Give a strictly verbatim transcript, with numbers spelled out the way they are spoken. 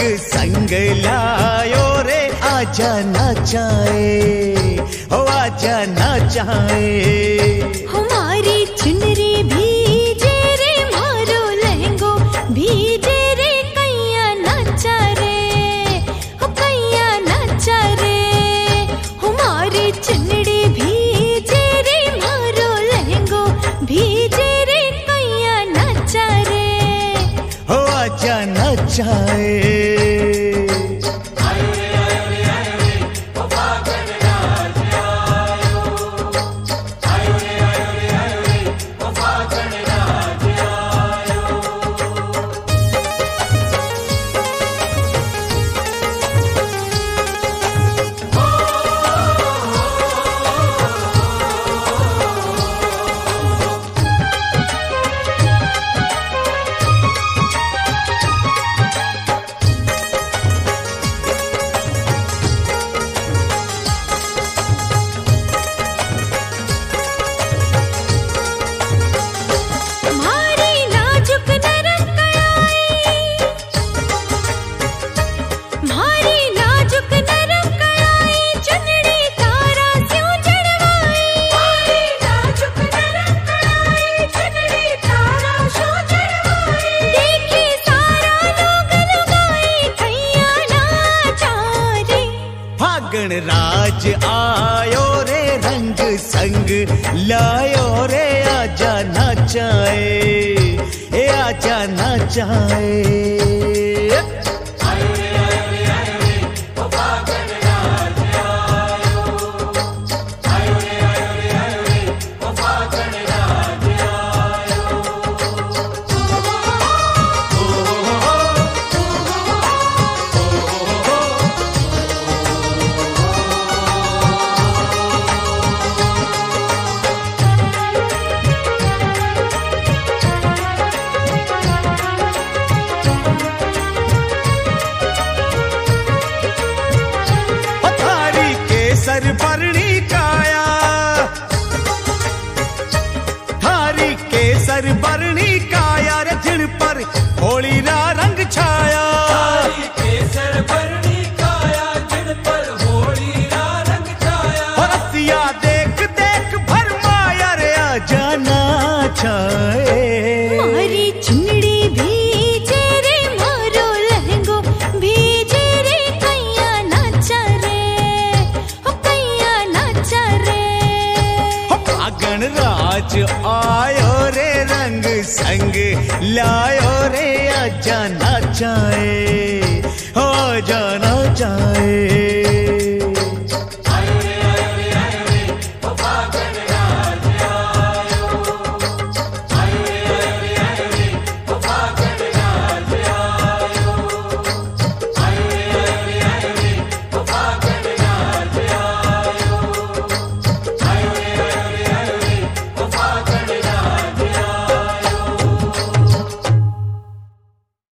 संग लायो रे आजा नाचाए, हो आजा नाचाए। हमारी चुनरी भीजे रे मारो लहंगो भीजे रे कैया नाचा रे, हो कैया नाचा रे। हमारी चुनरी भीजे रे मारो लहंगो भीजे रे कैया नाचा रे, हो आजा नाचाए। राज आयो रे रंग संग लायो रे आजा नाचाए, ए आजा नाचाए। सरबरणी काया थारी केसर बरणी काया रे जिन पर होली रा रंग छाया। थारी केसर बरणी काया जिन पर होली रा रंग छाया। और रसिया देख देख भरमाया रे आजा नाचाए। मारी चुनड़ी भीजे रे मारो लहंगो भीजे रे कैया नाचा रे, गणराज आयो रे रंग संग लायो रे आजा नाचाए, हो आजा नाचाए।